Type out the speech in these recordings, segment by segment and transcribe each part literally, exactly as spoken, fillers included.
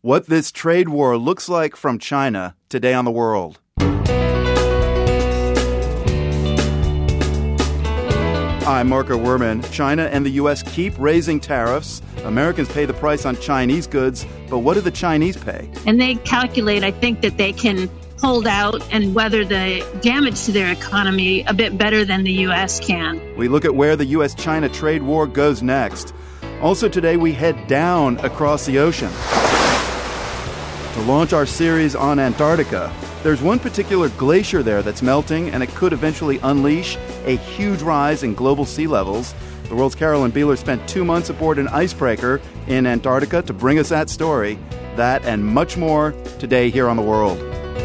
what this trade war looks like from China today on The World. I'm Marco Werman. China and the U S keep raising tariffs. Americans pay the price on Chinese goods, but what do the Chinese pay? And they calculate, I think, that they can hold out and weather the damage to their economy a bit better than the U S can. We look at where the U S China trade war goes next. Also today, we head down across the ocean to launch our series on Antarctica. There's one particular glacier there that's melting, and it could eventually unleash a huge rise in global sea levels. The World's Carolyn Beeler spent two months aboard an icebreaker in Antarctica to bring us that story. That and much more today here on The World.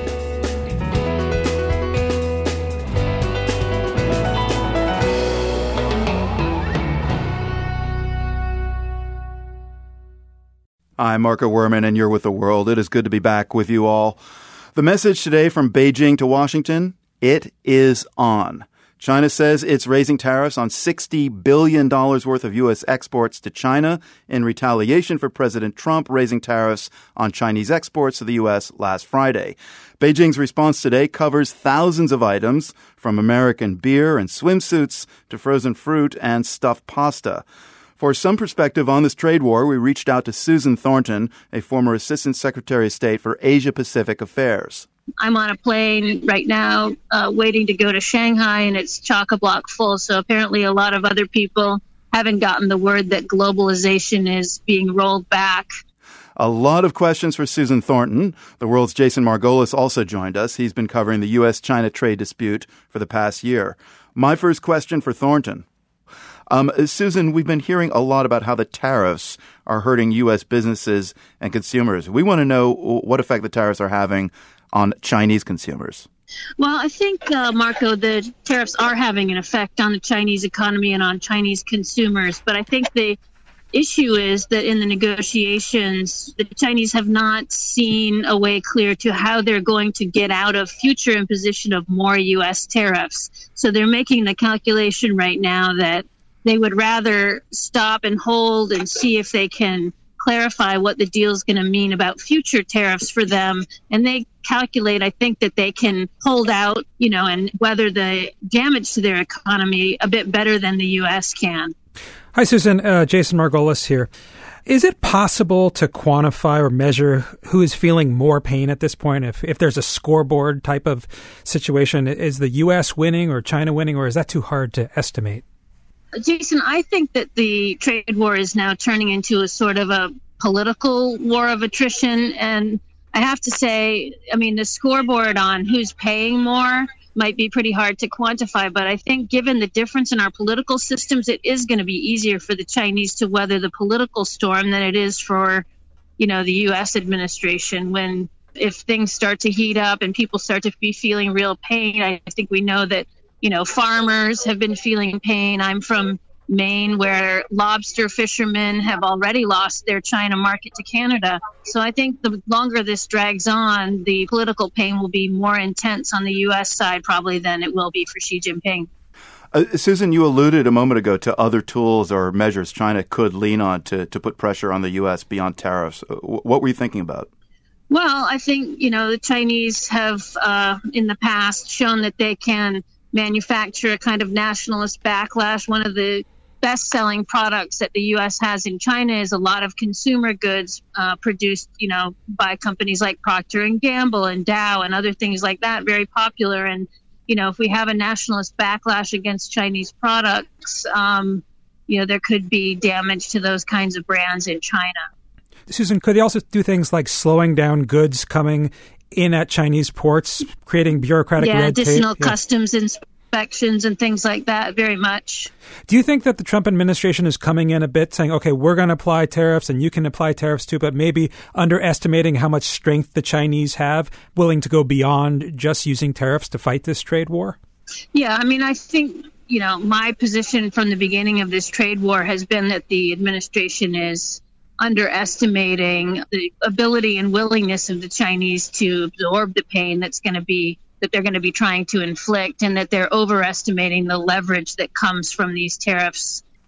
I'm Marco Werman, and you're with The World. It is good to be back with you all. The message today from Beijing to Washington, it is on. China says it's raising tariffs on sixty billion dollars worth of U S exports to China in retaliation for President Trump raising tariffs on Chinese exports to the U S last Friday. Beijing's response today covers thousands of items, from American beer and swimsuits to frozen fruit and stuffed pasta. For some perspective on this trade war, we reached out to Susan Thornton, a former Assistant Secretary of State for Asia-Pacific Affairs. I'm on a plane right now uh, waiting to go to Shanghai, and it's chock-a-block full. So apparently a lot of other people haven't gotten the word that globalization is being rolled back. A lot of questions for Susan Thornton. The World's Jason Margolis also joined us. He's been covering the U S China trade dispute for the past year. My first question for Thornton. Um, Susan, we've been hearing a lot about how the tariffs are hurting U S businesses and consumers. We want to know what effect the tariffs are having on Chinese consumers. Well, I think, uh, Marco, the tariffs are having an effect on the Chinese economy and on Chinese consumers. But I think the issue is that in the negotiations, the Chinese have not seen a way clear to how they're going to get out of future imposition of more U S tariffs. So they're making the calculation right now that they would rather stop and hold and see if they can clarify what the deal is going to mean about future tariffs for them. And they calculate, I think, that they can hold out, you know, and weather the damage to their economy a bit better than the U S can. Hi, Susan. Uh, Jason Margolis here. Is it possible to quantify or measure who is feeling more pain at this point? If if there's a scoreboard type of situation, is the U S winning or China winning, or is that too hard to estimate? Jason, I think that the trade war is now turning into a sort of a political war of attrition. And I have to say, I mean, the scoreboard on who's paying more might be pretty hard to quantify. But I think given the difference in our political systems, it is going to be easier for the Chinese to weather the political storm than it is for, you know, the U S administration. When if things start to heat up and people start to be feeling real pain, I think we know that, you know, farmers have been feeling pain. I'm from Maine, where lobster fishermen have already lost their China market to Canada. So I think the longer this drags on, the political pain will be more intense on the U S side probably than it will be for Xi Jinping. Uh, Susan, you alluded a moment ago to other tools or measures China could lean on to, to put pressure on the U S beyond tariffs. What were you thinking about? Well, I think, you know, the Chinese have uh, in the past shown that they can manufacture a kind of nationalist backlash. One of the best-selling products that the U S has in China is a lot of consumer goods uh, produced, you know, by companies like Procter and Gamble and Dow and other things like that, very popular. And, you know, if we have a nationalist backlash against Chinese products, um, you know, there could be damage to those kinds of brands in China. Susan, could they also do things like slowing down goods coming in at Chinese ports, creating bureaucratic yeah, red tape? Additional yeah, customs inspections and things like that, very much. Do you think that the Trump administration is coming in a bit saying, okay, we're going to apply tariffs and you can apply tariffs too, but maybe underestimating how much strength the Chinese have, willing to go beyond just using tariffs to fight this trade war? Yeah, I mean, I think, you know, my position from the beginning of this trade war has been that the administration is underestimating the ability and willingness of the Chinese to absorb the pain that's going to be that they're going to be trying to inflict, and that they're overestimating the leverage that comes from these tariffs.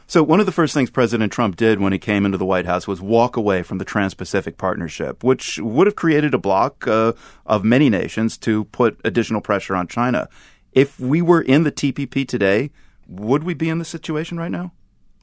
So one of the first things President Trump did when he came into the White House was walk away from the Trans-Pacific Partnership, which would have created a bloc uh, of many nations to put additional pressure on China. If we were in the T P P today, would we be in this situation right now?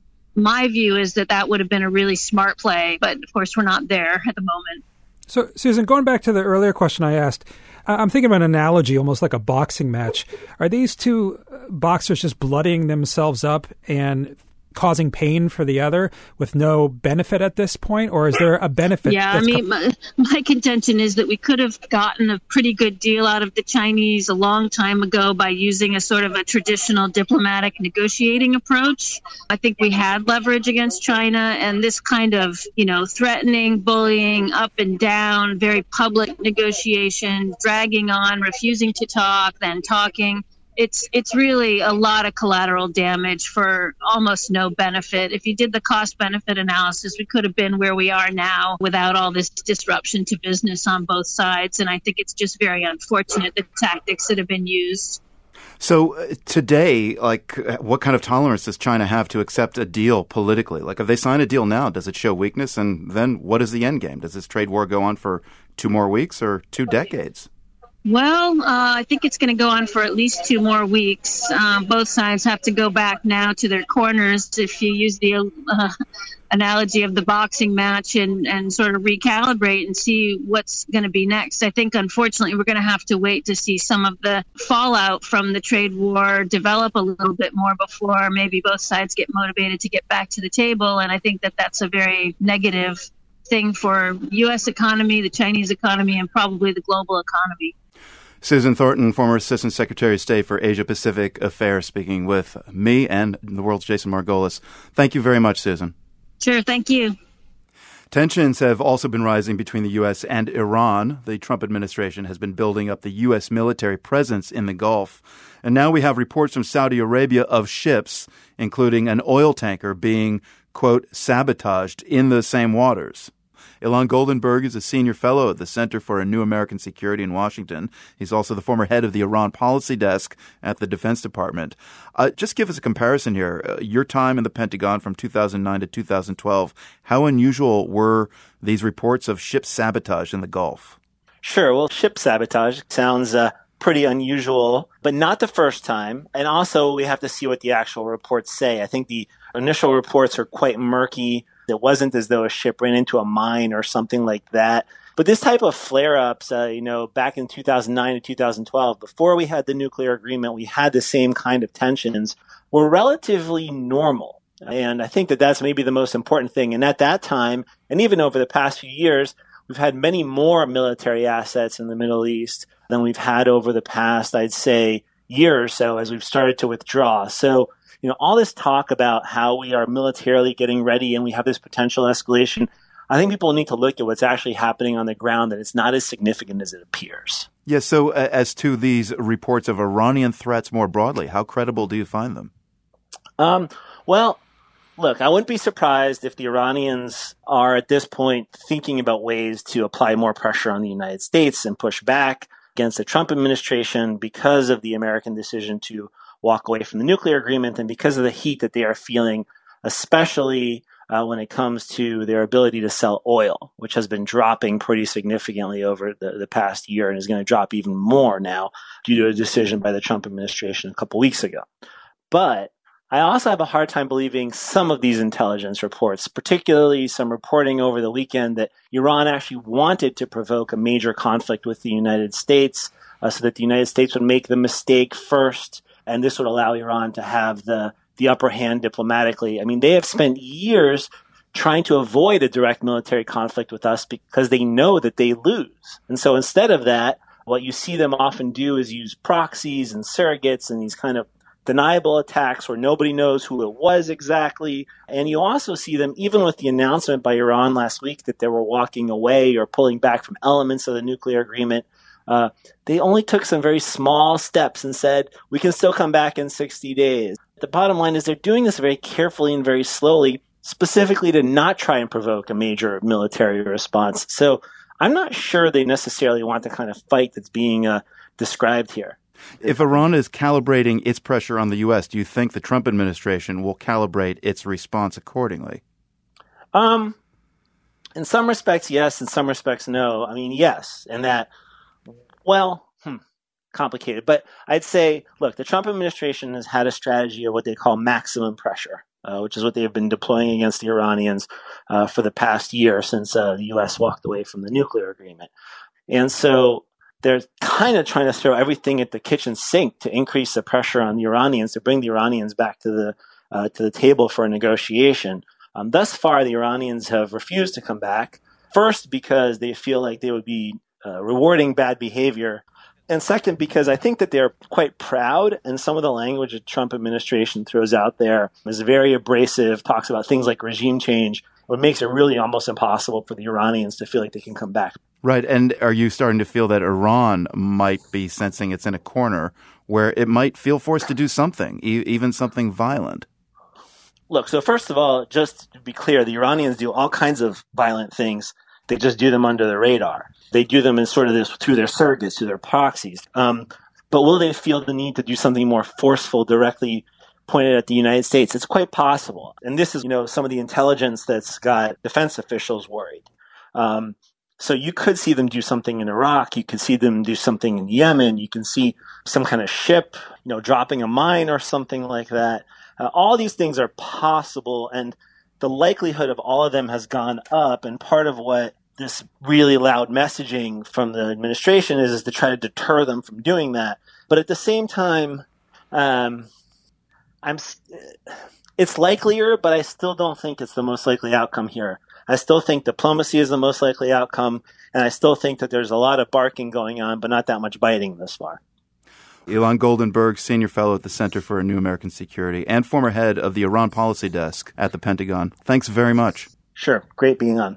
My view is that that would have been a really smart play, but of course we're not there at the moment. So, Susan, going back to the earlier question I asked, I'm thinking of an analogy, almost like a boxing match. Are these two boxers just bloodying themselves up and causing pain for the other with no benefit at this point, or is there a benefit? Yeah, I mean, my, my contention is that we could have gotten a pretty good deal out of the Chinese a long time ago by using a sort of a traditional diplomatic negotiating approach. I think we had leverage against China, and this kind of, you know, threatening, bullying, up and down, very public negotiation, dragging on, refusing to talk, then talking. It's it's really a lot of collateral damage for almost no benefit. If you did the cost-benefit analysis, we could have been where we are now without all this disruption to business on both sides. And I think it's just very unfortunate, the tactics that have been used. So uh, today, like, what kind of tolerance does China have to accept a deal politically? Like, if they sign a deal now, does it show weakness? And then what is the end game? Does this trade war go on for two more weeks or two decades? Well, uh, I think it's going to go on for at least two more weeks. Um, both sides have to go back now to their corners, if you use the uh, analogy of the boxing match, and, and sort of recalibrate and see what's going to be next. I think, unfortunately, we're going to have to wait to see some of the fallout from the trade war develop a little bit more before maybe both sides get motivated to get back to the table. And I think that that's a very negative thing for U S economy, the Chinese economy, and probably the global economy. Susan Thornton, former Assistant Secretary of State for Asia-Pacific Affairs, speaking with me and the world's Jason Margolis. Thank you very much, Susan. Sure, thank you. Tensions have also been rising between the U S and Iran. The Trump administration has been building up the U S military presence in the Gulf. And now we have reports from Saudi Arabia of ships, including an oil tanker, being, quote, sabotaged in the same waters. Ilan Goldenberg is a senior fellow at the Center for a New American Security in Washington. He's also the former head of the Iran policy desk at the Defense Department. Uh, just give us a comparison here. Uh, your time in the Pentagon from two thousand nine to two thousand twelve, how unusual were these reports of ship sabotage in the Gulf? Sure. Well, ship sabotage sounds uh, pretty unusual, but not the first time. And also, we have to see what the actual reports say. I think the initial reports are quite murky. It wasn't as though a ship ran into a mine or something like that. But this type of flare-ups, uh, you know, back in two thousand nine to two thousand twelve, before we had the nuclear agreement, we had the same kind of tensions, were relatively normal. And I think that that's maybe the most important thing. And at that time, and even over the past few years, we've had many more military assets in the Middle East than we've had over the past, I'd say, year or so as we've started to withdraw. So, you know, all this talk about how we are militarily getting ready and we have this potential escalation, I think people need to look at what's actually happening on the ground, and it's not as significant as it appears. Yes. So uh, as to these reports of Iranian threats more broadly, how credible do you find them? Um, well, look, I wouldn't be surprised if the Iranians are at this point thinking about ways to apply more pressure on the United States and push back against the Trump administration because of the American decision to walk away from the nuclear agreement and because of the heat that they are feeling, especially uh, when it comes to their ability to sell oil, which has been dropping pretty significantly over the, the past year and is going to drop even more now due to a decision by the Trump administration a couple weeks ago. But I also have a hard time believing some of these intelligence reports, particularly some reporting over the weekend that Iran actually wanted to provoke a major conflict with the United States uh, so that the United States would make the mistake first. And this would allow Iran to have the, the upper hand diplomatically. I mean, they have spent years trying to avoid a direct military conflict with us because they know that they lose. And so instead of that, what you see them often do is use proxies and surrogates and these kind of deniable attacks where nobody knows who it was exactly. And you also see them, even with the announcement by Iran last week that they were walking away or pulling back from elements of the nuclear agreement, Uh, they only took some very small steps and said, we can still come back in sixty days. The bottom line is they're doing this very carefully and very slowly, specifically to not try and provoke a major military response. So I'm not sure they necessarily want the kind of fight that's being uh, described here. If Iran is calibrating its pressure on the U S, do you think the Trump administration will calibrate its response accordingly? Um, in some respects, yes. In some respects, no. I mean, yes. And that, well, hmm, complicated. But I'd say, look, the Trump administration has had a strategy of what they call maximum pressure, uh, which is what they have been deploying against the Iranians uh, for the past year since uh, the U S walked away from the nuclear agreement. And so they're kind of trying to throw everything at the kitchen sink to increase the pressure on the Iranians, to bring the Iranians back to the uh, to the table for a negotiation. Um, thus far, the Iranians have refused to come back, first because they feel like they would be uh, rewarding bad behavior, and second because I think that they're quite proud, and some of the language the Trump administration throws out there is very abrasive, talks about things like regime change, what makes it really almost impossible for the Iranians to feel like they can come back. Right. And are you starting to feel that Iran might be sensing it's in a corner where it might feel forced to do something, e- even something violent? Look, so first of all, just to be clear, the Iranians do all kinds of violent things. They just do them under the radar. They do them in sort of this through their surrogates, through their proxies. Um, but will they feel the need to do something more forceful, directly pointed at the United States? It's quite possible. And this is, you know, some of the intelligence that's got defense officials worried. Um, So you could see them do something in Iraq. You could see them do something in Yemen. You can see some kind of ship, you know, dropping a mine or something like that. Uh, all these things are possible, and the likelihood of all of them has gone up. And part of what this really loud messaging from the administration is, is to try to deter them from doing that. But at the same time, um, I'm. It's likelier, but I still don't think it's the most likely outcome here. I still think diplomacy is the most likely outcome, and I still think that there's a lot of barking going on, but not that much biting thus far. Ilan Goldenberg, Senior Fellow at the Center for a New American Security and former head of the Iran Policy Desk at the Pentagon. Thanks very much. Sure. Great being on.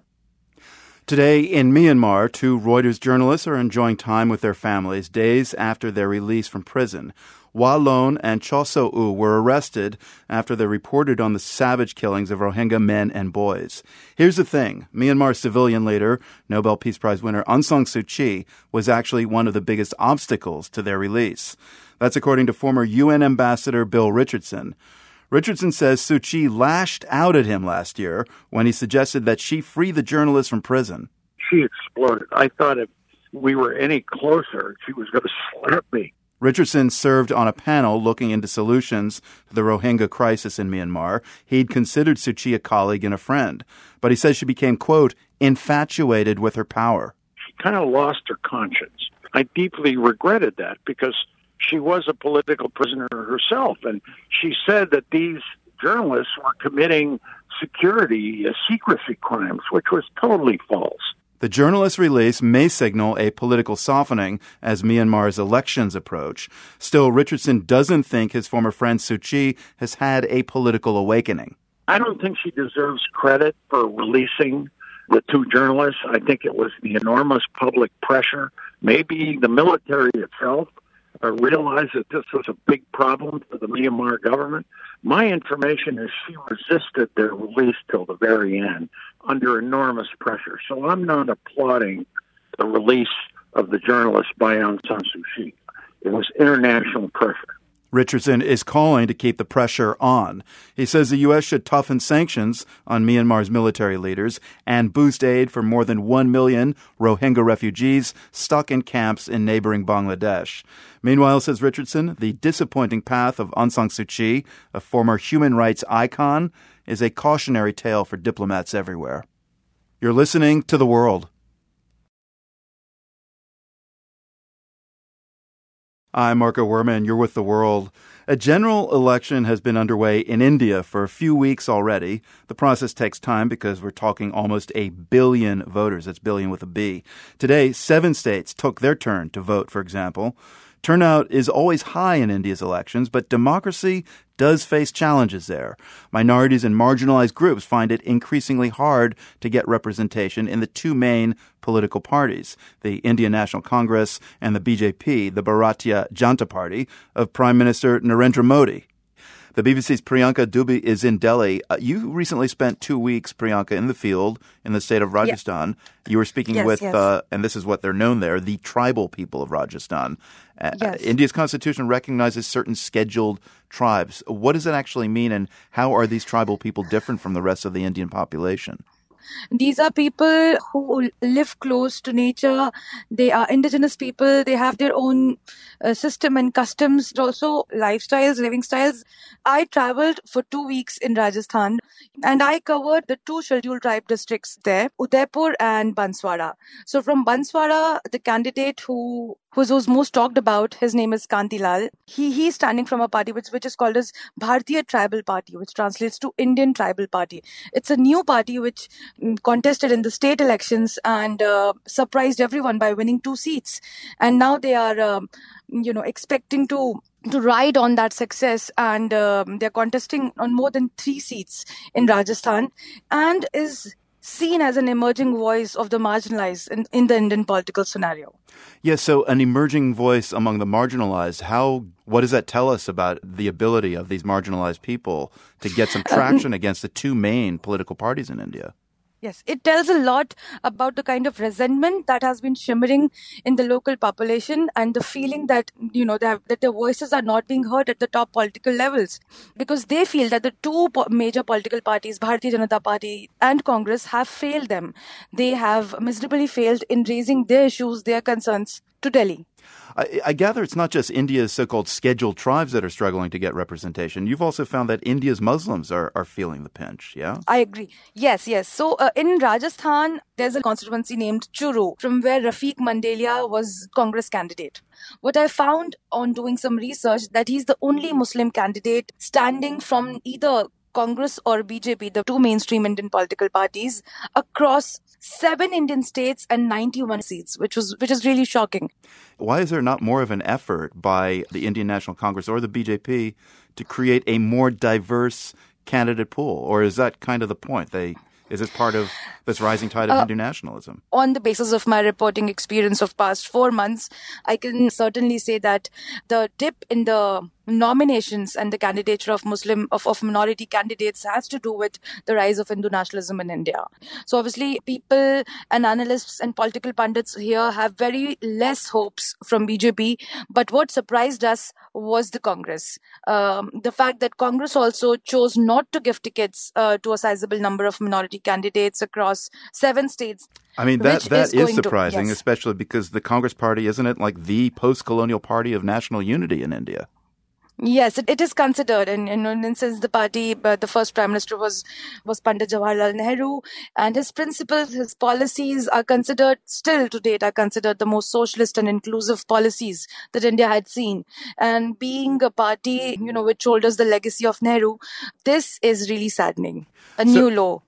Today in Myanmar, two Reuters journalists are enjoying time with their families days after their release from prison. Wa Lon and Cho So-u were arrested after they reported on the savage killings of Rohingya men and boys. Here's the thing. Myanmar civilian leader, Nobel Peace Prize winner Aung San Suu Kyi was actually one of the biggest obstacles to their release. That's according to former U N Ambassador Bill Richardson. Richardson says Suu Kyi lashed out at him last year when he suggested that she free the journalist from prison. She exploded. I thought if we were any closer, she was going to slap me. Richardson served on a panel looking into solutions to the Rohingya crisis in Myanmar. He'd considered Suu Kyi a colleague and a friend, but he says she became, quote, infatuated with her power. She kind of lost her conscience. I deeply regretted that because she was a political prisoner herself, and she said that these journalists were committing security, uh, secrecy crimes, which was totally false. The journalist's release may signal a political softening as Myanmar's elections approach. Still, Richardson doesn't think his former friend Suu Kyi has had a political awakening. I don't think she deserves credit for releasing the two journalists. I think it was the enormous public pressure. Maybe the military itself uh, realized that this was a big problem for the Myanmar government. My information is she resisted their release till the very end under enormous pressure. So I'm not applauding the release of the journalist by Aung San Suu Kyi. It was international pressure. Richardson is calling to keep the pressure on. He says the U S should toughen sanctions on Myanmar's military leaders and boost aid for more than one million Rohingya refugees stuck in camps in neighboring Bangladesh. Meanwhile, says Richardson, the disappointing path of Aung San Suu Kyi, a former human rights icon, is a cautionary tale for diplomats everywhere. You're listening to The World. I'm Marco Werman. You're with The World. A general election has been underway in India for a few weeks already. The process takes time because we're talking almost a billion voters. That's billion with a B. Today, seven states took their turn to vote, for example. Turnout is always high in India's elections, but democracy does face challenges there. Minorities and marginalized groups find it increasingly hard to get representation in the two main political parties, the Indian National Congress and the B J P, the Bharatiya Janata Party of Prime Minister Narendra Modi. The B B C's Priyanka Dubey is in Delhi. Uh, you recently spent two weeks, Priyanka, in the field in the state of Rajasthan. Yeah. You were speaking yes, with, yes. Uh, and this is what they're known there, the tribal people of Rajasthan. Uh, yes. India's constitution recognizes certain scheduled tribes. What does that actually mean, and how are these tribal people different from the rest of the Indian population? These are people who live close to nature. They are indigenous people. They have their own uh, system and customs, also lifestyles, living styles. I traveled for two weeks in Rajasthan and I covered the two scheduled tribe districts there, Udaipur and Banswara. So from Banswara, the candidate who who was most talked about, his name is Kanti Lal. He he's standing from a party which which is called as Bharatiya Tribal Party, which translates to Indian Tribal Party. It's a new party which contested in the state elections and uh, surprised everyone by winning two seats. And now they are, um, you know, expecting to to ride on that success, and um, they're contesting on more than three seats in Rajasthan, and is seen as an emerging voice of the marginalized in, in the Indian political scenario. Yes, so an emerging voice among the marginalized. How? What does that tell us about the ability of these marginalized people to get some traction um, against the two main political parties in India? Yes, it tells a lot about the kind of resentment that has been shimmering in the local population and the feeling that, you know, that, that their voices are not being heard at the top political levels, because they feel that the two po- major political parties, Bharatiya Janata Party and Congress, have failed them. They have miserably failed in raising their issues, their concerns to Delhi. I, I gather it's not just India's so-called scheduled tribes that are struggling to get representation. You've also found that India's Muslims are, are feeling the pinch, yeah? I agree. Yes, yes. So uh, in Rajasthan, there's a constituency named Churu, from where Rafiq Mandelia was Congress candidate. What I found on doing some research, that he's the only Muslim candidate standing from either Congress or B J P, the two mainstream Indian political parties, across seven Indian states and ninety-one seats, which was which is really shocking. Why is there not more of an effort by the Indian National Congress or the B J P to create a more diverse candidate pool? Or is that kind of the point? They Is this part of this rising tide of uh, Hindu nationalism? On the basis of my reporting experience of past four months, I can certainly say that the dip in the nominations and the candidature of Muslim, of, of minority candidates has to do with the rise of Hindu nationalism in India. So obviously people and analysts and political pundits here have very less hopes from B J P. But what surprised us was the Congress. Um, the fact that Congress also chose not to give tickets uh, to a sizable number of minority candidates across seven states. I mean, that that is, is surprising, to, yes. especially because the Congress Party, isn't it like the post-colonial party of national unity in India? Yes, it, it is considered, and, and, and since the party, but the first prime minister was was Pandit Jawaharlal Nehru, and his principles, his policies are considered, still to date, are considered the most socialist and inclusive policies that India had seen. And being a party, you know, which shoulders the legacy of Nehru, this is really saddening. A so, new low.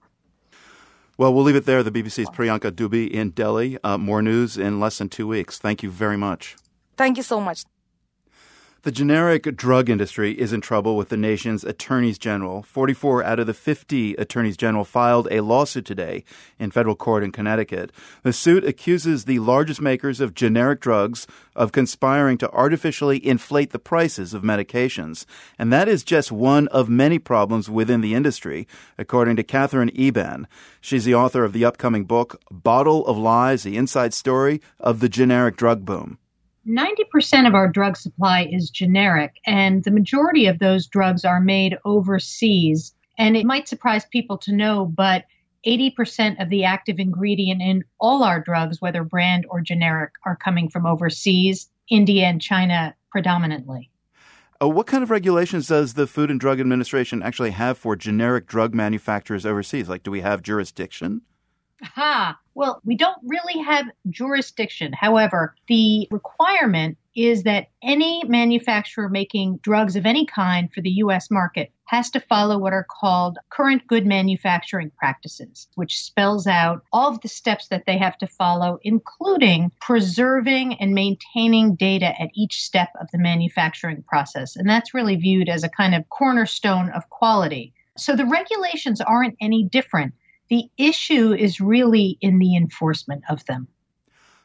Well, we'll leave it there. The B B C's Priyanka Dubey in Delhi. Uh, more news in less than two weeks. Thank you very much. Thank you so much. The generic drug industry is in trouble with the nation's attorneys general. forty-four out of the fifty attorneys general filed a lawsuit today in federal court in Connecticut. The suit accuses the largest makers of generic drugs of conspiring to artificially inflate the prices of medications. And that is just one of many problems within the industry, according to Catherine Eban. She's the author of the upcoming book, Bottle of Lies, the Inside Story of the Generic Drug Boom. ninety percent of our drug supply is generic, and the majority of those drugs are made overseas. And it might surprise people to know, but eighty percent of the active ingredient in all our drugs, whether brand or generic, are coming from overseas, India and China predominantly. Uh, what kind of regulations does the Food and Drug Administration actually have for generic drug manufacturers overseas? Like, do we have jurisdiction? Ha! Well, we don't really have jurisdiction. However, the requirement is that any manufacturer making drugs of any kind for the U S market has to follow what are called current good manufacturing practices, which spells out all of the steps that they have to follow, including preserving and maintaining data at each step of the manufacturing process. And that's really viewed as a kind of cornerstone of quality. So the regulations aren't any different. The issue is really in the enforcement of them.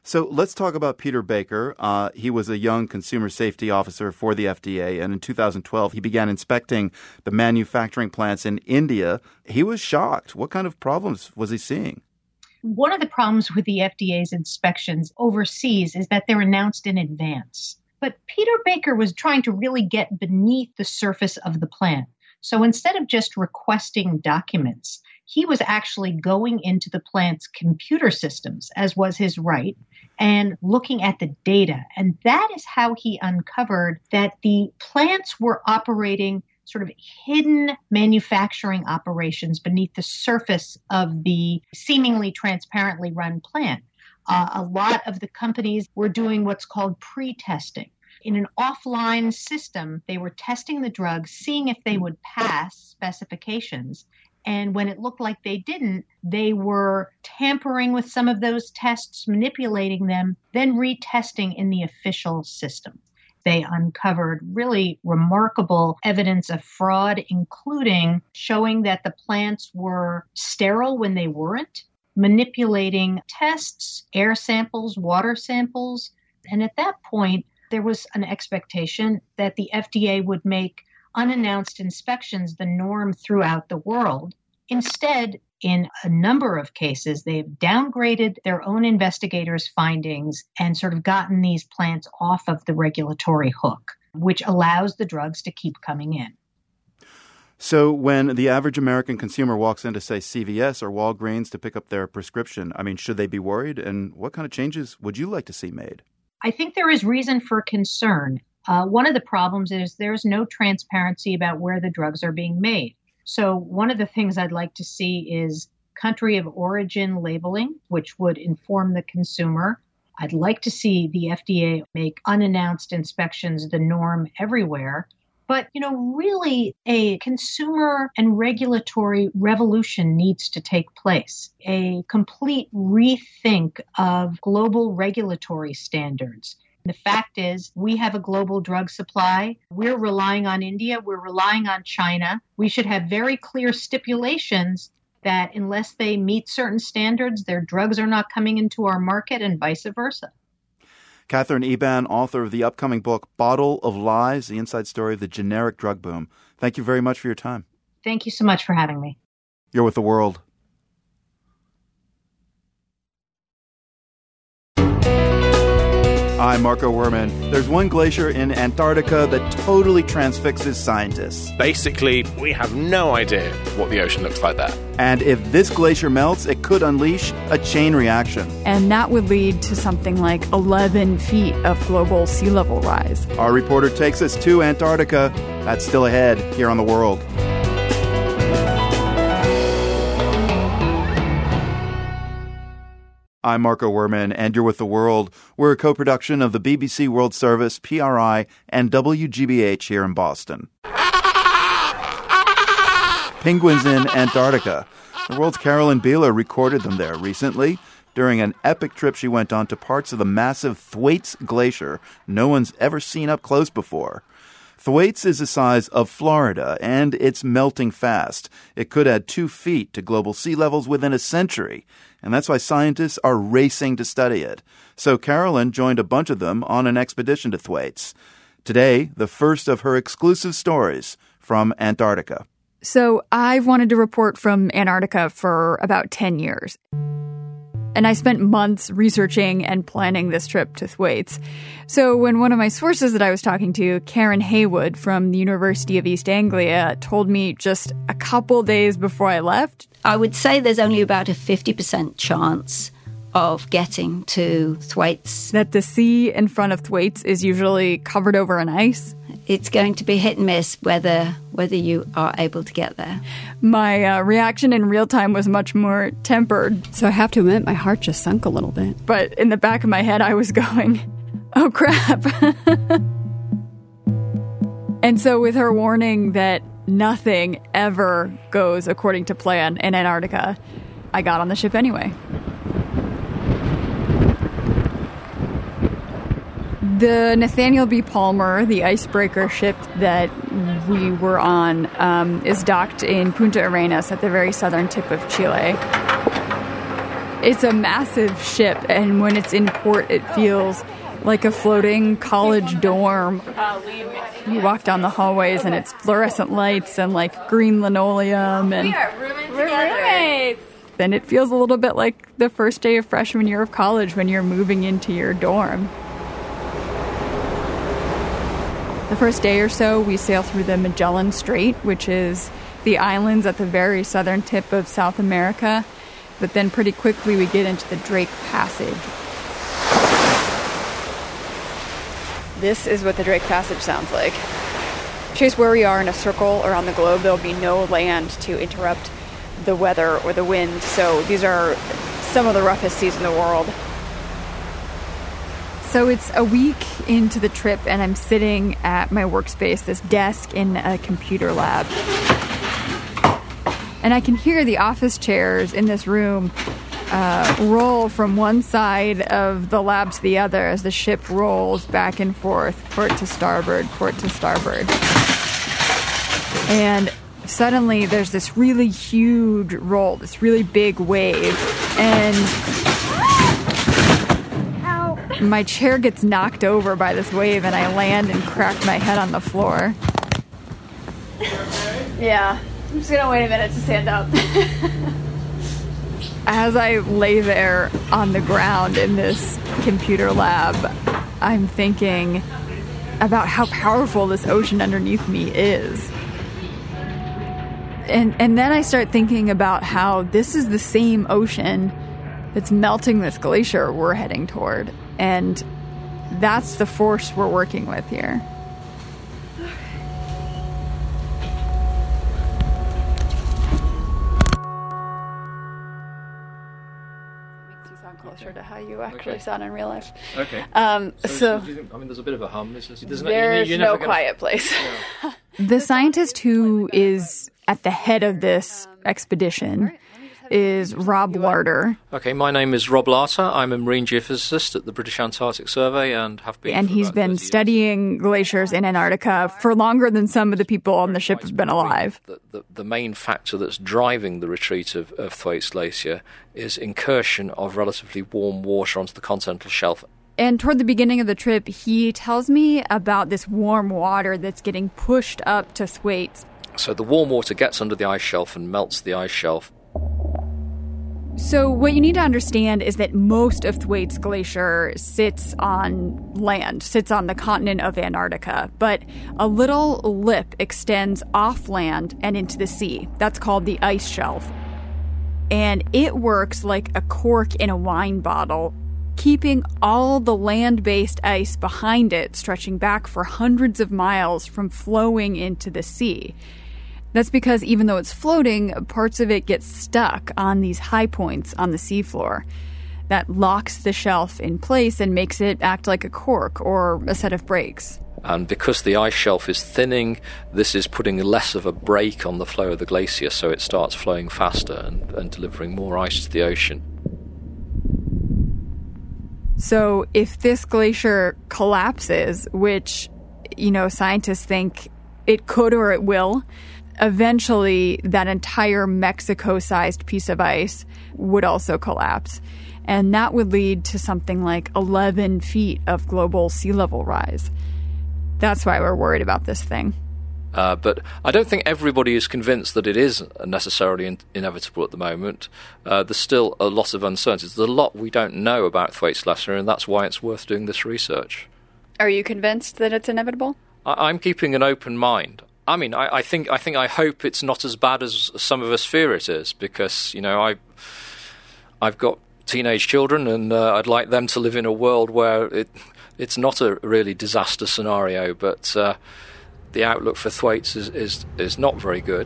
So let's talk about Peter Baker. Uh, he was a young consumer safety officer for the F D A, and in two thousand twelve, he began inspecting the manufacturing plants in India. He was shocked. What kind of problems was he seeing? One of the problems with the F D A's inspections overseas is that they're announced in advance. But Peter Baker was trying to really get beneath the surface of the plant. So instead of just requesting documents, he was actually going into the plant's computer systems, as was his right, and looking at the data. And that is how he uncovered that the plants were operating sort of hidden manufacturing operations beneath the surface of the seemingly transparently run plant. Uh, a lot of the companies were doing what's called pre-testing. In an offline system, they were testing the drugs, seeing if they would pass specifications. And when it looked like they didn't, they were tampering with some of those tests, manipulating them, then retesting in the official system. They uncovered really remarkable evidence of fraud, including showing that the plants were sterile when they weren't, manipulating tests, air samples, water samples. And at that point, there was an expectation that the F D A would make unannounced inspections the norm throughout the world. Instead, in a number of cases, they've downgraded their own investigators' findings and sort of gotten these plants off of the regulatory hook, which allows the drugs to keep coming in. So when the average American consumer walks into, say, C V S or Walgreens to pick up their prescription, I mean, should they be worried? And what kind of changes would you like to see made? I think there is reason for concern. Uh, one of the problems is there's no transparency about where the drugs are being made. So one of the things I'd like to see is country of origin labeling, which would inform the consumer. I'd like to see the F D A make unannounced inspections the norm everywhere. But, you know, really a consumer and regulatory revolution needs to take place. A complete rethink of global regulatory standards. The fact is, we have a global drug supply. We're relying on India. We're relying on China. We should have very clear stipulations that unless they meet certain standards, their drugs are not coming into our market and vice versa. Katherine Eban, author of the upcoming book, Bottle of Lies, the inside story of the generic drug boom. Thank you very much for your time. Thank you so much for having me. You're with The World. I'm Marco Werman. There's one glacier in Antarctica that totally transfixes scientists. Basically, we have no idea what the ocean looks like there. And if this glacier melts, it could unleash a chain reaction. And that would lead to something like eleven feet of global sea level rise. Our reporter takes us to Antarctica. That's still ahead here on The World. I'm Marco Werman, and you're with The World. We're a co-production of the B B C World Service, P R I, and W G B H here in Boston. Penguins in Antarctica. The World's Carolyn Beeler recorded them there recently during an epic trip she went on to parts of the massive Thwaites Glacier no one's ever seen up close before. Thwaites is the size of Florida, and it's melting fast. It could add two feet to global sea levels within a century, and that's why scientists are racing to study it. So Carolyn joined a bunch of them on an expedition to Thwaites. Today, the first of her exclusive stories from Antarctica. So I've wanted to report from Antarctica for about ten years. And I spent months researching and planning this trip to Thwaites. So when one of my sources that I was talking to, Karen Haywood from the University of East Anglia, told me just a couple days before I left, I would say there's only about a fifty percent chance of getting to Thwaites. That the sea in front of Thwaites is usually covered over in ice. It's going to be hit and miss whether whether you are able to get there. My uh, reaction in real time was much more tempered. So I have to admit, my heart just sunk a little bit. But in the back of my head, I was going, oh, crap. And so with her warning that nothing ever goes according to plan in Antarctica, I got on the ship anyway. The Nathaniel B. Palmer, the icebreaker ship that we were on, um, is docked in Punta Arenas at the very southern tip of Chile. It's a massive ship, and when it's in port, it feels like a floating college dorm. You walk down the hallways, and it's fluorescent lights and like green linoleum, and We are rooming together. Roommates. then it feels a little bit like the first day of freshman year of college when you're moving into your dorm. The first day or so, we sail through the Magellan Strait, which is the islands at the very southern tip of South America. But then pretty quickly we get into the Drake Passage. This is what the Drake Passage sounds like. Chase, where we are in a circle around the globe, there'll be no land to interrupt the weather or the wind. So these are some of the roughest seas in the world. So it's a week into the trip, and I'm sitting at my workspace, this desk in a computer lab. And I can hear the office chairs in this room uh, roll from one side of the lab to the other as the ship rolls back and forth, port to starboard, port to starboard. And suddenly there's this really huge roll, this really big wave, and my chair gets knocked over by this wave, and I land and crack my head on the floor. Yeah. I'm just gonna wait a minute to stand up. As I lay there on the ground in this computer lab, I'm thinking about how powerful this ocean underneath me is. And and then I start thinking about how this is the same ocean that's melting this glacier we're heading toward. And that's the force we're working with here. Closer to how you actually okay. sound in real life. Okay. Um, so, so, so think, I mean, there's a bit of a hum. There's, there's, there's you, no quiet gonna... place. Yeah. The scientist who is at the head of this expedition is Rob Larter. Okay, my name is Rob Larter. I'm a marine geophysicist at the British Antarctic Survey and have been. And for he's about been studying glaciers in Antarctica for longer than some of the people on the ship have been alive. The, the, the main factor that's driving the retreat of, of Thwaites Glacier is incursion of relatively warm water onto the continental shelf. And toward the beginning of the trip, he tells me about this warm water that's getting pushed up to Thwaites. So the warm water gets under the ice shelf and melts the ice shelf. So what you need to understand is that most of Thwaites Glacier sits on land, sits on the continent of Antarctica, but a little lip extends off land and into the sea. That's called the ice shelf. And it works like a cork in a wine bottle, keeping all the land-based ice behind it, stretching back for hundreds of miles from flowing into the sea. That's because even though it's floating, parts of it get stuck on these high points on the seafloor. That locks the shelf in place and makes it act like a cork or a set of brakes. And because the ice shelf is thinning, this is putting less of a brake on the flow of the glacier, so it starts flowing faster and, and delivering more ice to the ocean. So if this glacier collapses, which, you know, scientists think it could or it will, eventually that entire Mexico-sized piece of ice would also collapse. And that would lead to something like eleven feet of global sea level rise. That's why we're worried about this thing. Uh, but I don't think everybody is convinced that it is necessarily in- inevitable at the moment. Uh, there's still a lot of uncertainties. There's a lot we don't know about Thwaites Glacier, and that's why it's worth doing this research. Are you convinced that it's inevitable? I- I'm keeping an open mind. I mean, I, I think I think I hope it's not as bad as some of us fear it is, because, you know, I, I've got teenage children, and uh, I'd like them to live in a world where it it's not a really disaster scenario, but uh, the outlook for Thwaites is, is, is not very good.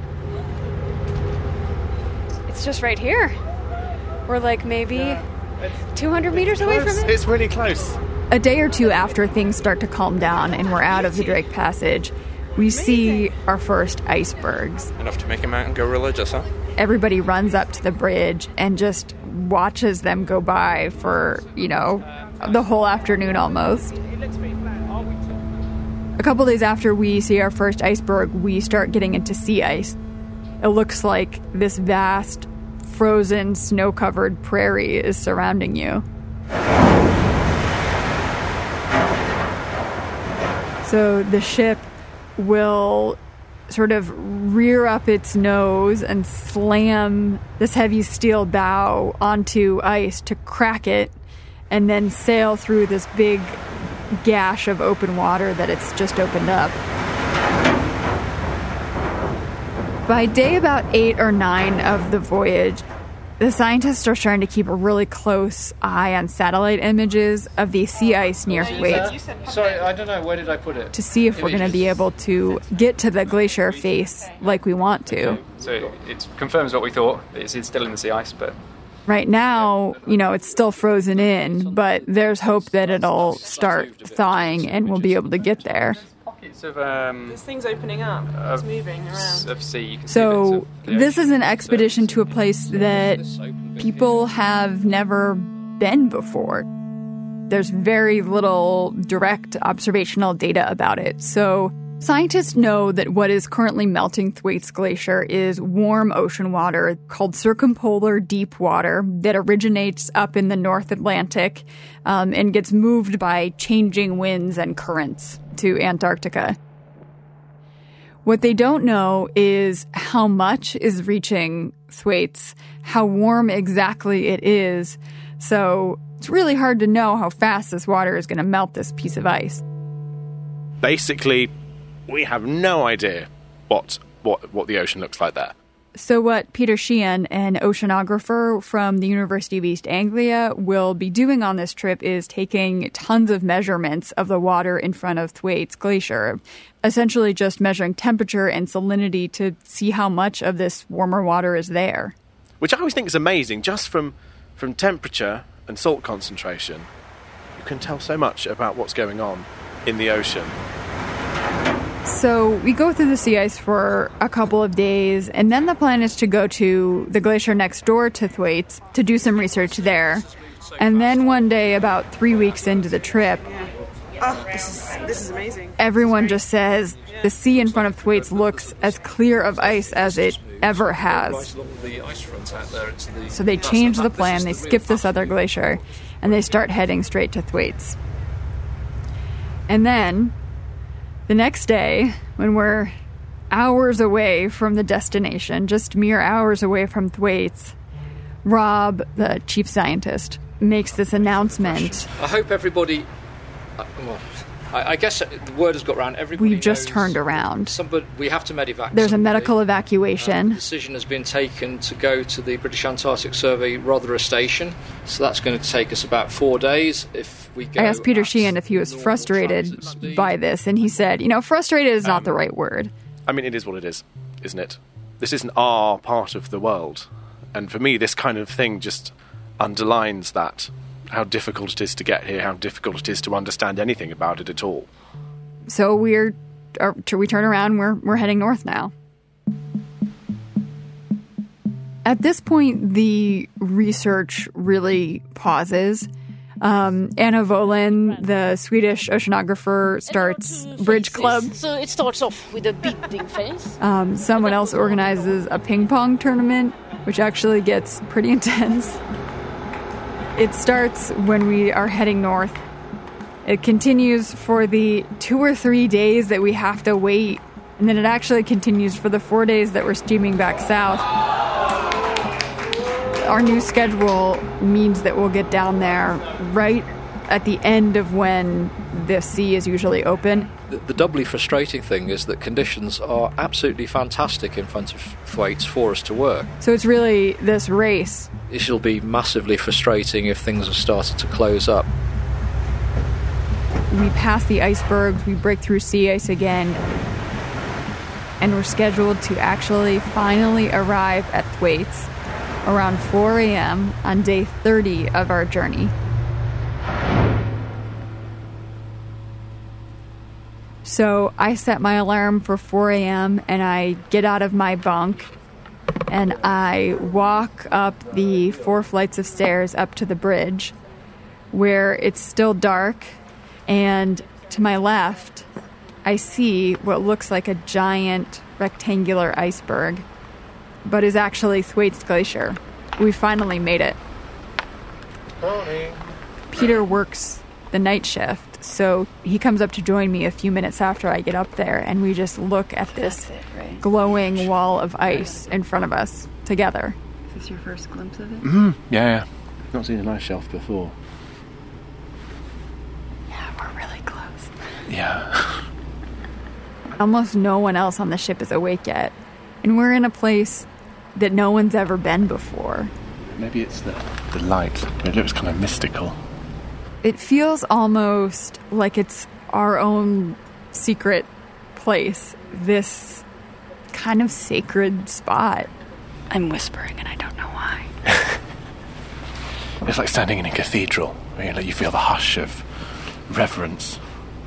It's just right here. We're like maybe yeah, two hundred meters away from it. It's really close. A day or two after things start to calm down and we're out of the Drake Passage, we see our first icebergs. Enough to make a mountain go religious, huh? Everybody runs up to the bridge and just watches them go by for, you know, the whole afternoon almost. A couple days after we see our first iceberg, we start getting into sea ice. It looks like this vast frozen, snow-covered prairie is surrounding you. So the ship will sort of rear up its nose and slam this heavy steel bow onto ice to crack it and then sail through this big gash of open water that it's just opened up. By day about eight or nine of the voyage, the scientists are trying to keep a really close eye on satellite images of the sea ice near Thwaites. Sorry, I don't know. Where did I put it? To see if we're going to be able to get to the glacier face like we want to. Okay. So it, it confirms what we thought. It's, it's still in the sea ice, but... Right now, you know, it's still frozen in, but there's hope that it'll start thawing and we'll be able to get there. Pockets of... Um, this thing's opening up. It's moving around. Of sea. You can so see of this is an expedition to a place that people have never been before. There's very little direct observational data about it. So scientists know that what is currently melting Thwaites Glacier is warm ocean water called circumpolar deep water that originates up in the North Atlantic um, and gets moved by changing winds and currents to Antarctica. What they don't know is how much is reaching Thwaites, how warm exactly it is. So it's really hard to know how fast this water is going to melt this piece of ice. Basically, we have no idea what what what the ocean looks like there. So what Peter Sheehan, an oceanographer from the University of East Anglia, will be doing on this trip is taking tons of measurements of the water in front of Thwaites Glacier, essentially just measuring temperature and salinity to see how much of this warmer water is there. Which I always think is amazing. Just from, from temperature and salt concentration, you can tell so much about what's going on in the ocean. So we go through the sea ice for a couple of days, and then the plan is to go to the glacier next door to Thwaites to do some research there. And then one day, about three weeks into the trip, oh, this is this is amazing. Everyone just says the sea in front of Thwaites looks as clear of ice as it ever has. So they change the plan, they skip this other glacier, and they start heading straight to Thwaites. And then the next day, when we're hours away from the destination, just mere hours away from Thwaites, Rob, the chief scientist, makes this announcement. I hope everybody... Uh, well, I, I guess the word has got around. Everybody We've just knows turned around. Somebody, we have to medevac. There's somebody. a medical evacuation. Um, the decision has been taken to go to the British Antarctic Survey Rotherham Station. So that's going to take us about four days. If we go I asked Peter Sheehan if he was frustrated by this, and he said, you know, frustrated is not um, the right word. I mean, it is what it is, isn't it? This isn't our part of the world. And for me, this kind of thing just underlines that, how difficult it is to get here, how difficult it is to understand anything about it at all. So we're, uh, we turn around, we're, we're heading north now. At this point, the research really pauses. Um, Anna Volin, the Swedish oceanographer, starts Bridge Club. So it starts off with a big, big face. Um, someone else organizes a ping pong tournament, which actually gets pretty intense. It starts when we are heading north. It continues for the two or three days that we have to wait, and then it actually continues for the four days that we're steaming back south. Our new schedule means that we'll get down there right at the end of when the sea is usually open. The, the doubly frustrating thing is that conditions are absolutely fantastic in front of Thwaites for us to work. So it's really this race. This will be massively frustrating if things have started to close up. We pass the icebergs, we break through sea ice again, and we're scheduled to actually finally arrive at Thwaites around four a.m. on day thirty of our journey. So I set my alarm for four a.m. and I get out of my bunk and I walk up the four flights of stairs up to the bridge where it's still dark, and to my left I see what looks like a giant rectangular iceberg, but is actually Thwaites Glacier. We finally made it. Morning. Peter works the night shift, so he comes up to join me a few minutes after I get up there, and we just look at this it, right? glowing wall of ice in front of us together. Is this your first glimpse of it? Mm-hmm. Yeah, yeah. Not seen an ice shelf before. Yeah, we're really close. Yeah. Almost no one else on the ship is awake yet, and we're in a place that no one's ever been before. Maybe it's the, the light. It looks kind of mystical. It feels almost like it's our own secret place, this kind of sacred spot. I'm whispering and I don't know why. It's like standing in a cathedral, where you, like, you feel the hush of reverence.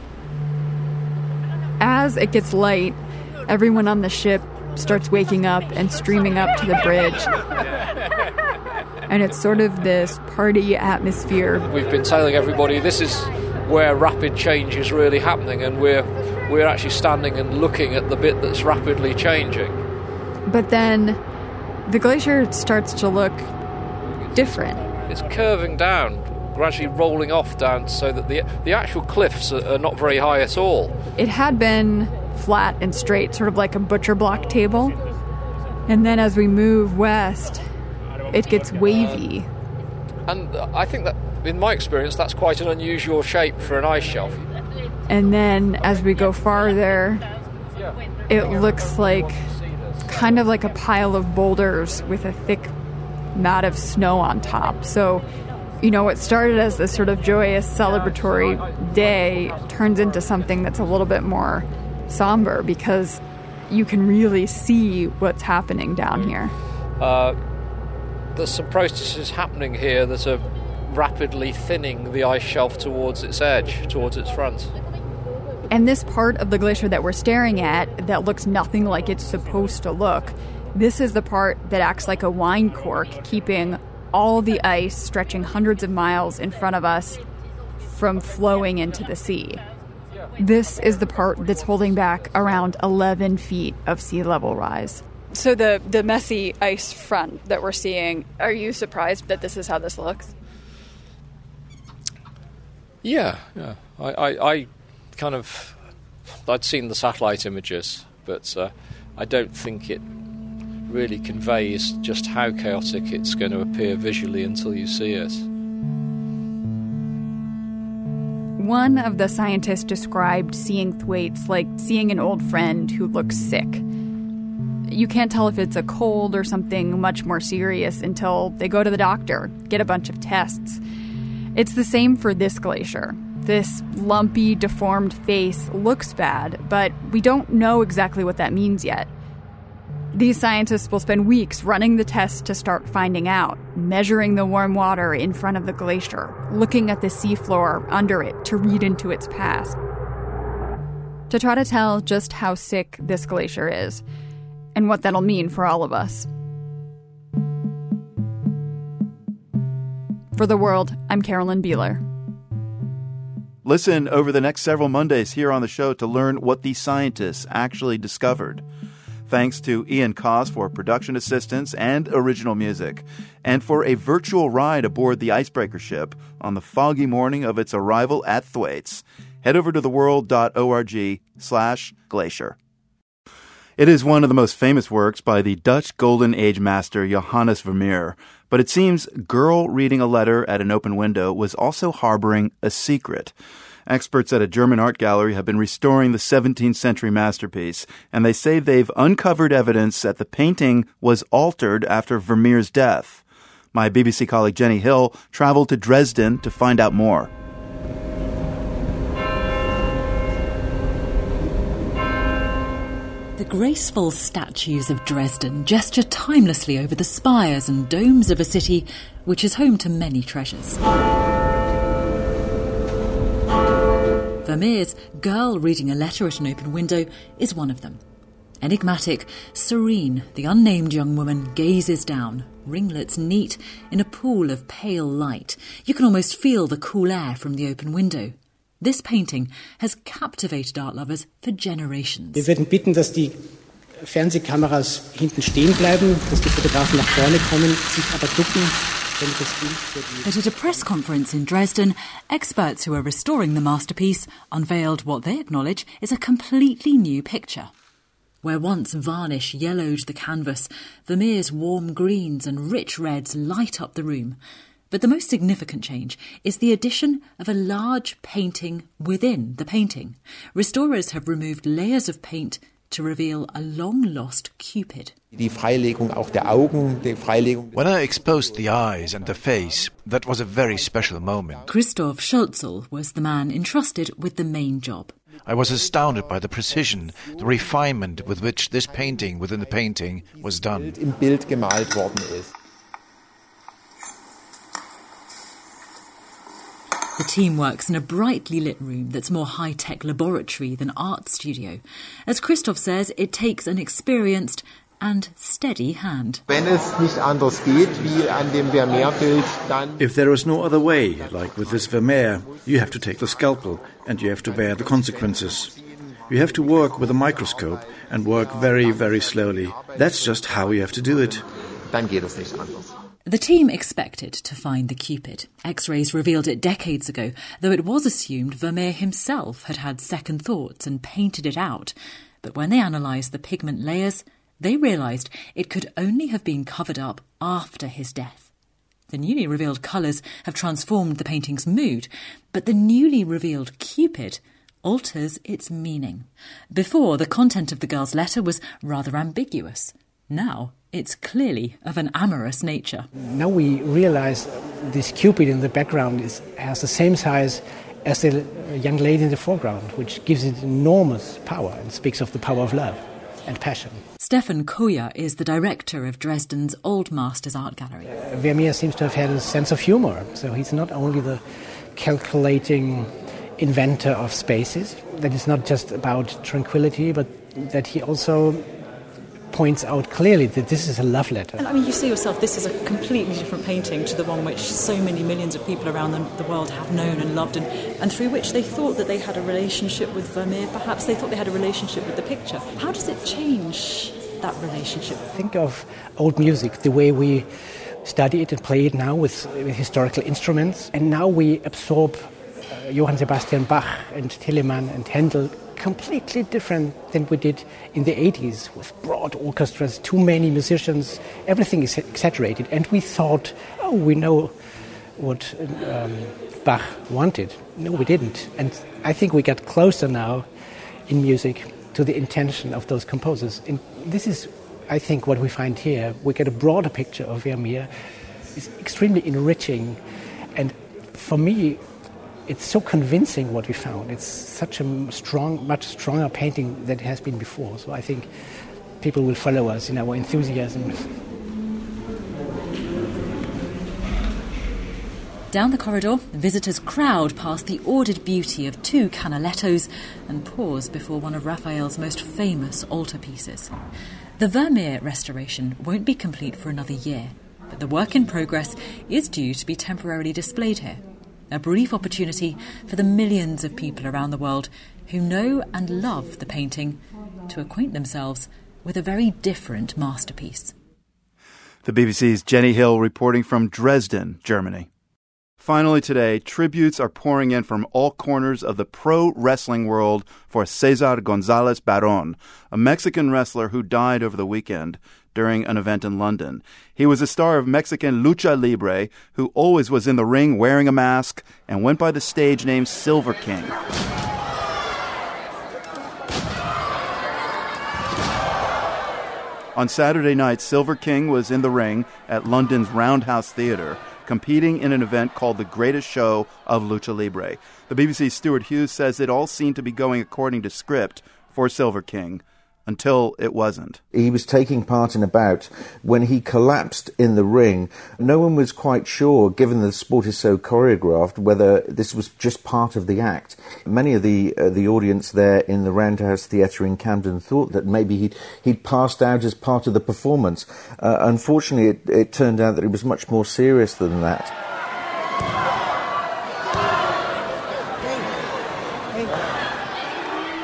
As it gets light, everyone on the ship starts waking up and streaming up to the bridge. And it's sort of this party atmosphere. We've been telling everybody this is where rapid change is really happening, and we're we're actually standing and looking at the bit that's rapidly changing. But then the glacier starts to look different. It's curving down, gradually rolling off down so that the the actual cliffs are, are not very high at all. It had been flat and straight, sort of like a butcher block table. And then as we move west, it gets wavy. And I think that, in my experience, that's quite an unusual shape for an ice shelf. And then as we go farther, it looks like kind of like a pile of boulders with a thick mat of snow on top. So, you know, what started as this sort of joyous celebratory day turns into something that's a little bit more somber, because you can really see what's happening down here. Uh, there's some processes happening here that are rapidly thinning the ice shelf towards its edge, towards its front. And this part of the glacier that we're staring at, that looks nothing like it's supposed to look, this is the part that acts like a wine cork, keeping all the ice stretching hundreds of miles in front of us from flowing into the sea. This is the part that's holding back around eleven feet of sea level rise. So the, the messy ice front that we're seeing, are you surprised that this is how this looks? Yeah, yeah. I, I, I kind of... I'd seen the satellite images, but uh, I don't think it really conveys just how chaotic it's going to appear visually until you see it. One of the scientists described seeing Thwaites like seeing an old friend who looks sick. You can't tell if it's a cold or something much more serious until they go to the doctor, get a bunch of tests. It's the same for this glacier. This lumpy, deformed face looks bad, but we don't know exactly what that means yet. These scientists will spend weeks running the tests to start finding out, measuring the warm water in front of the glacier, looking at the seafloor under it to read into its past, to try to tell just how sick this glacier is and what that'll mean for all of us. For The World, I'm Carolyn Beeler. Listen over the next several Mondays here on the show to learn what the scientists actually discovered. Thanks to Ian Koss for production assistance and original music, and for a virtual ride aboard the icebreaker ship on the foggy morning of its arrival at Thwaites. Head over to theworld.org slash glacier. It is one of the most famous works by the Dutch Golden Age master Johannes Vermeer, but it seems Girl Reading a Letter at an Open Window was also harboring a secret. Experts at a German art gallery have been restoring the seventeenth century masterpiece, and they say they've uncovered evidence that the painting was altered after Vermeer's death. My B B C colleague Jenny Hill traveled to Dresden to find out more. The graceful statues of Dresden gesture timelessly over the spires and domes of a city which is home to many treasures. Vermeer's Girl Reading a Letter at an Open Window is one of them. Enigmatic, serene, the unnamed young woman gazes down, ringlets neat, in a pool of pale light. You can almost feel the cool air from the open window. This painting has captivated art lovers for generations. Wir würden bitten, dass die Fernsehkameras hinten stehen bleiben, dass die Fotografen nach vorne kommen, sich aber ducken. But at a press conference in Dresden, experts who are restoring the masterpiece unveiled what they acknowledge is a completely new picture. Where once varnish yellowed the canvas, Vermeer's warm greens and rich reds light up the room. But the most significant change is the addition of a large painting within the painting. Restorers have removed layers of paint to reveal a long-lost Cupid. When I exposed the eyes and the face, that was a very special moment. Christoph Schulzel was the man entrusted with the main job. I was astounded by the precision, the refinement with which this painting within the painting was done. The team works in a brightly lit room that's more high-tech laboratory than art studio. As Christoph says, it takes an experienced and steady hand. If there is no other way, like with this Vermeer, you have to take the scalpel and you have to bear the consequences. You have to work with a microscope and work very, very slowly. That's just how you have to do it. The team expected to find the Cupid. X-rays revealed it decades ago, though it was assumed Vermeer himself had had second thoughts and painted it out. But when they analysed the pigment layers, they realised it could only have been covered up after his death. The newly revealed colours have transformed the painting's mood, but the newly revealed Cupid alters its meaning. Before, the content of the girl's letter was rather ambiguous. Now, it's clearly of an amorous nature. Now we realise this Cupid in the background is, has the same size as the young lady in the foreground, which gives it enormous power and speaks of the power of love and passion. Stefan Koya is the director of Dresden's Old Masters Art Gallery. Uh, Vermeer seems to have had a sense of humour, so he's not only the calculating inventor of spaces, that it's not just about tranquility, but that he also points out clearly that this is a love letter. And I mean, you see yourself, this is a completely different painting to the one which so many millions of people around the, the world have known and loved, and, and through which they thought that they had a relationship with Vermeer. Perhaps they thought they had a relationship with the picture. How does it change that relationship? Think of old music, the way we study it and play it now with, with historical instruments, and now we absorb uh, Johann Sebastian Bach and Telemann and Handel, completely different than we did in the eighties, with broad orchestras, too many musicians, everything is exaggerated. And we thought, oh, we know what um, Bach wanted. No, we didn't. And I think we got closer now in music to the intention of those composers. And this is, I think, what we find here. We get a broader picture of Vermeer. It's extremely enriching. And for me, it's so convincing what we found. It's such a strong, much stronger painting than it has been before. So I think people will follow us in our enthusiasm. Down the corridor, visitors crowd past the ordered beauty of two Canalettos and pause before one of Raphael's most famous altarpieces. The Vermeer restoration won't be complete for another year, but the work in progress is due to be temporarily displayed here. A brief opportunity for the millions of people around the world who know and love the painting to acquaint themselves with a very different masterpiece. The B B C's Jenny Hill reporting from Dresden, Germany. Finally today, tributes are pouring in from all corners of the pro wrestling world for Cesar González Barón, a Mexican wrestler who died over the weekend during an event in London. He was a star of Mexican lucha libre who always was in the ring wearing a mask and went by the stage name Silver King. On Saturday night, Silver King was in the ring at London's Roundhouse Theatre, competing in an event called The Greatest Show of Lucha Libre. The B B C's Stuart Hughes says it all seemed to be going according to script for Silver King, until it wasn't. He was taking part in a bout. When he collapsed in the ring, no one was quite sure, given the sport is so choreographed, whether this was just part of the act. Many of the uh, the audience there in the Roundhouse Theatre in Camden thought that maybe he'd, he'd passed out as part of the performance. Uh, unfortunately, it, it turned out that it was much more serious than that.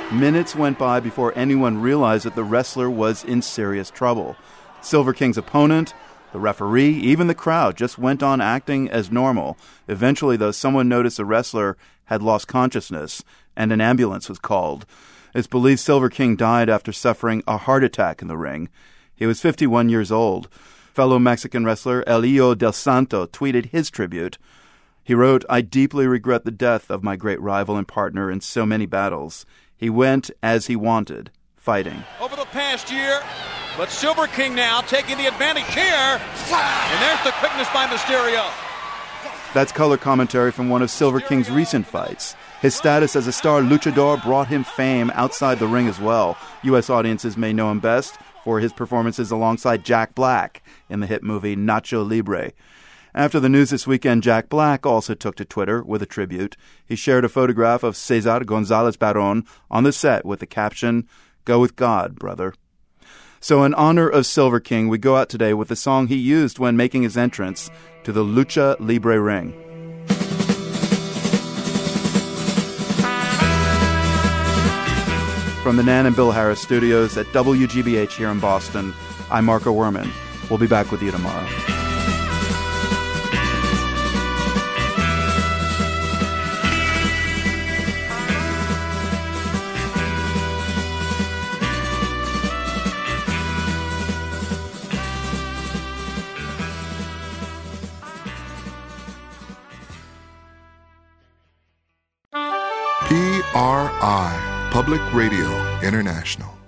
Minutes went by before anyone realized that the wrestler was in serious trouble. Silver King's opponent, the referee, even the crowd just went on acting as normal. Eventually, though, someone noticed the wrestler had lost consciousness, and an ambulance was called. It's believed Silver King died after suffering a heart attack in the ring. He was fifty-one years old. Fellow Mexican wrestler Elio Del Santo tweeted his tribute. He wrote, "I deeply regret the death of my great rival and partner in so many battles. He went as he wanted, fighting." Over the past year, but Silver King now taking the advantage here. And there's the quickness by Mysterio. That's color commentary from one of Silver King's recent fights. His status as a star luchador brought him fame outside the ring as well. U S audiences may know him best for his performances alongside Jack Black in the hit movie Nacho Libre. After the news this weekend, Jack Black also took to Twitter with a tribute. He shared a photograph of Cesar Gonzalez Barron on the set with the caption, "Go with God, brother." So in honor of Silver King, we go out today with the song he used when making his entrance to the Lucha Libre ring. From the Nan and Bill Harris studios at W G B H here in Boston, I'm Marco Werman. We'll be back with you tomorrow. P R I, Public Radio International.